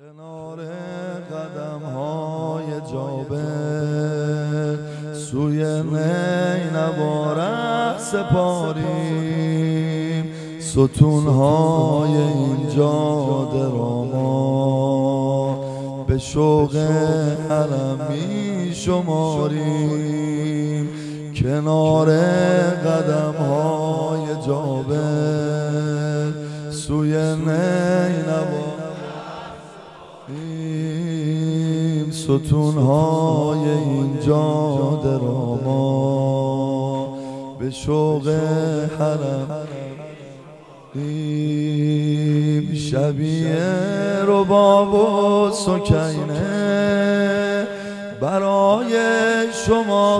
کنار قدم های جابر سوی نینوا رقص سپاریم، ستون های این جاده را ما به شوق حرم می شماریم. کنار قدم های جابر سوی نینوا ستون های این جاده را ما به شوق حرم شبیه رباب و سکینه برای شما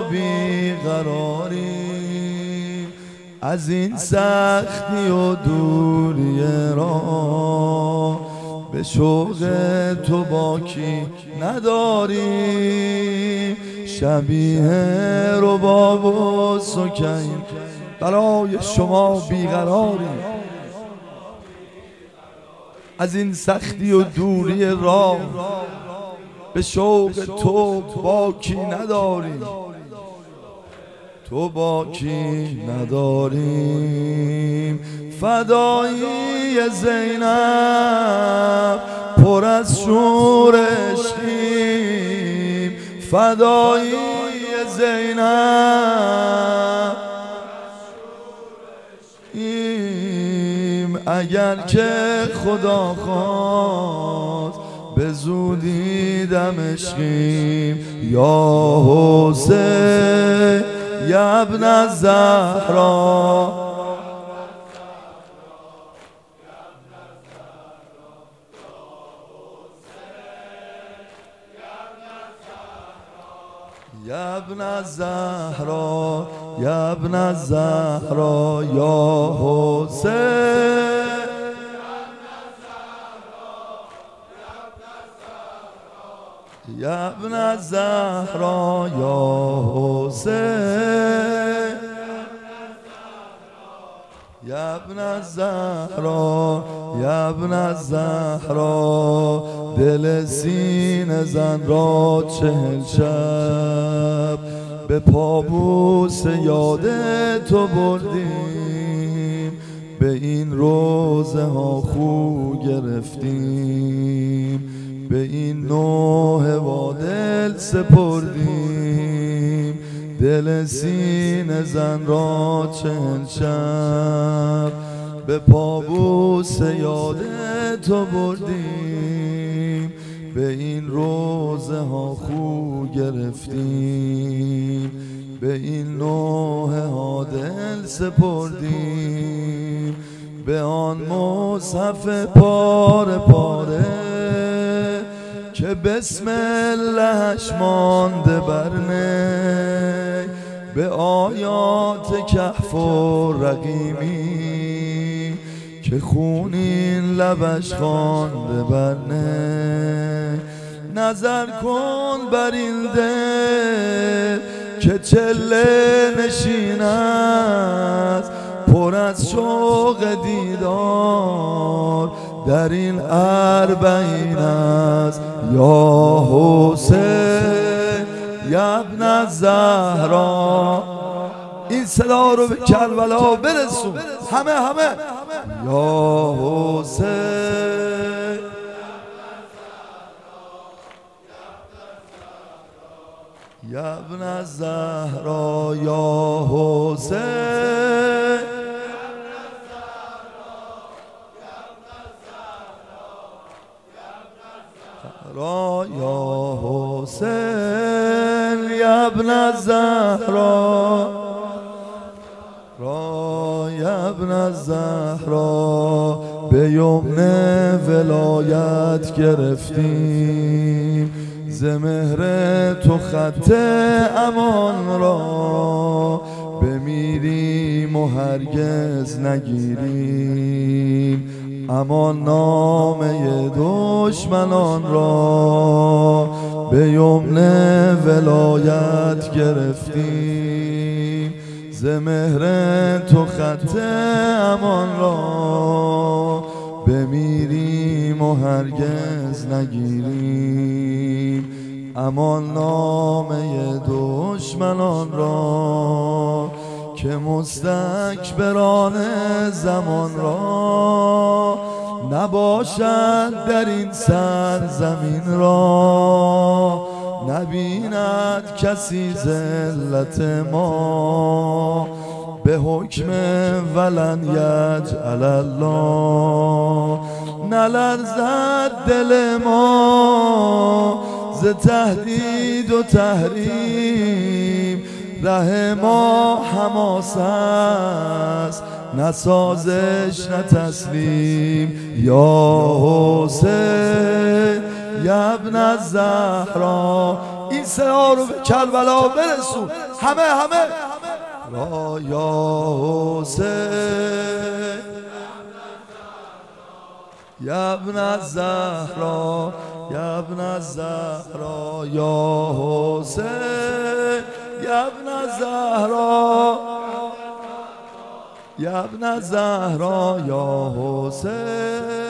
بیقراریم، از این سختی و دوری را به شوق تو باکی نداریم. شبیه رباب و سکین برای شما بیقراریم، از این سختی و دوری راه به شوق تو باکی نداریم. تو باکی نداریم. فدایی زینب پر از شور عشقیم، فدایی زینب اگر که خدا خواست به زودی دمشقیم. یا حسین یا ابن الزهرا یا ابن الزهرا یا ابن الزهرا یا حسین یا ابن الزهرا یا حسین یا ابن الزهرا یا ابن الزهرا دل سینه زن را 40 شب به پابوس یاد تو بردیم، به این روزه ها خو گرفتیم، به این نوحه و دل سپردیم. دل سینه زن را 40 شب به پابوس یاد تو بردیم، به این روزه ها خو گرفتیم، به این نوحه ها دل سپردیم. به آن مصحف پاره پاره که بسم اللهش مانده بر نی، به آیات کهف و رقیمی که خونین لبش خوانده بر نی. نظر کن بر این دل که چله نشین است، پر از شوق دیدار در این 40 است. یا حسین یا ابن الزهرا این صدا رو به کربلا برسون همه یا حسین یا ابن الزهرا یا حسین یا حسین یا ابن الزهرا یا ابن الزهرا به یمن ولایت گرفتیم، ز مهر تو خط امان را بمیریم و هرگز نگیریم. امان نامه دشمنان را به یمن ولایت گرفتیم، ز مهر تو خط امان را بمیریم نگیریم و هرگز نگیریم امان نامه دشمنان را که مستکبران زمان را نباشد در این سرزمین را نبیند کسی ذلت ما به حکم ولن یجعل الله نلرزد دل ما ز تهدید و تحریم ره ما حماس است نه سازش نه تسلیم یا حسین یا ابن الزهرا این سعی رو به کربلا برسون همه را یا حسین یا ابن الزهرا یا ابن الزهرا یا حسین یا ابن الزهرا یا ابن الزهرا یا حسین